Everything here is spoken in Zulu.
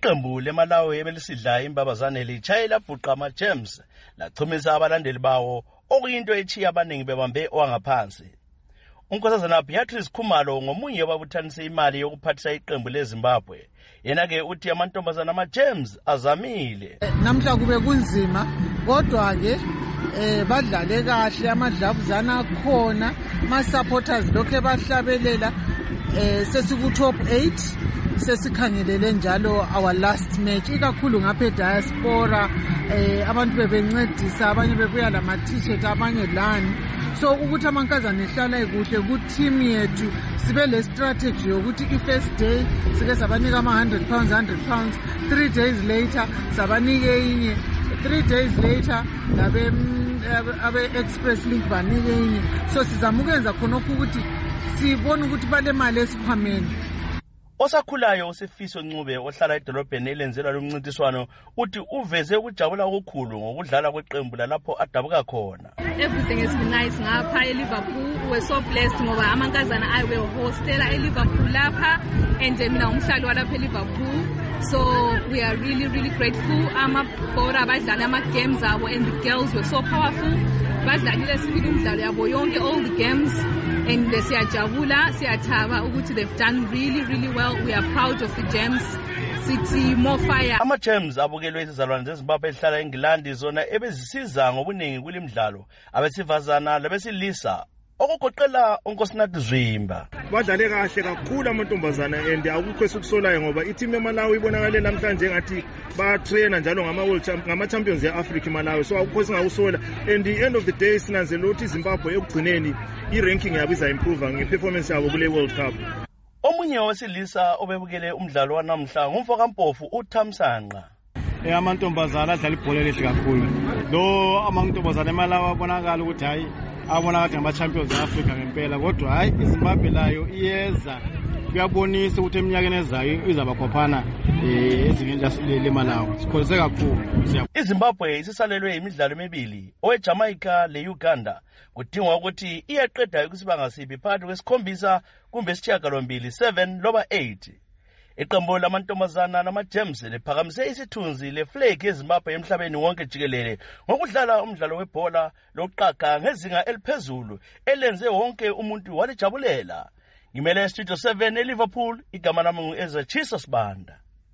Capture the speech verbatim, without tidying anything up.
Iqembu leMalawi ebelisidla imbabazane litshayela bhuqa ama-Gems lachumisa abalandeli bawo okuyinto echiya abaningi bebambe owangaphansi. Unkosazana Beatrice Khumalo ngomunye wababuthanise imali yokuphathisa iqembu leZimbabwe. Yena-ke uthi amantombazana ama-Gems azamile. Namhla kube kunzima kodwa ke eh badlale kahle amadlavuzana akhona ama-supporters lokho bahlabelela eh sesiku top eight sesikhangelele njalo our last match ikakhulu ngapha diaspora eh abantu bebencedisa abanye bebuya lama t-shirt abanye lani so ukuthi amankazana ehlala ekuhle ku team yethu sibe le strategy yokuthi i first day sike sabanika ama one hundred pounds one hundred pounds three days later sabanike inye three days later labe abe express link banike inye so sizamukenza khona ukuthi sibone ukuthi bale mali esiphameni. Osakhulayo uSifiso Ncube ohlala edolobheni elenzelwa lomncintiswano uthi uveze ukujabula okukhulu ngokudlala kweqembu lapho adabuka khona. Everything is nice ngapha eLiverpool. We're so blessed ngoba amankazana ayi we hostela eLiverpool lapha and mina umhlali walapha eLiverpool. So we are really really grateful. Amabhora badlala ama games abo and the girls were so powerful. Badlalile sifike umdlalo yabo yonke all the games and siyajabula siyathaba ukuthi they've done really really well. We are proud of the Gems. Sithi more fire. Ama-Gems abukelwe izizalwane zeZimbabwe ezihlala eNgilandi zona ebezisiza ngobuningi kulimdlalo abesifazana labesilisa okugoqela uNkosinathi Zwimba. Badlale kahle kakhulu amantombazana and akukho esukusolayo ngoba i-team eMalawi ibonakale namhlanje ngathi ba-trainer njalo ngama-world ngama-champions e-Africa eMalawi so akukho singawusola and the end of the day sinanzela ukuthi iZimbabwe ekugcineni i-ranking yabo iza-improve nge-performance yabo kule World Cup. Omunye wasilisa obebukele umdlalo wanamhla ngumfokampofu uThamsanqa. Eh amantombazana adlala ibhola elihle kakhulu. Lo amantombazana eMalawi abonakala ukuthi hayi abona ngathi ngama-champions e-Africa ngempela kodwa hayi iZimbabwe layo iyeza kuyabonisa ukuthi eminyakeni ezayo izaba khophana ezingeni leMalawi. Sikholise kakhulu. iZimbabwe isisalelwe imidlalo emibili oweJamaica leUganda kudingwa ukuthi iyaqeda ukusibanga sibi phakathi kwesikhombisa kumbe isishiyagalombili seven loba eight. Iqembu lamantombazana nama-Gems liphakamise isithunzi leflag yeZimbabwe emhlabeni wonke jikelele ngokudlala umdlalo webhola lokuqaga ngezinga eliphezulu elenze wonke umuntu walijabulela. Ngimele Studio seven eLiverpool, igama lami ngu-Ezra Chisosbanda.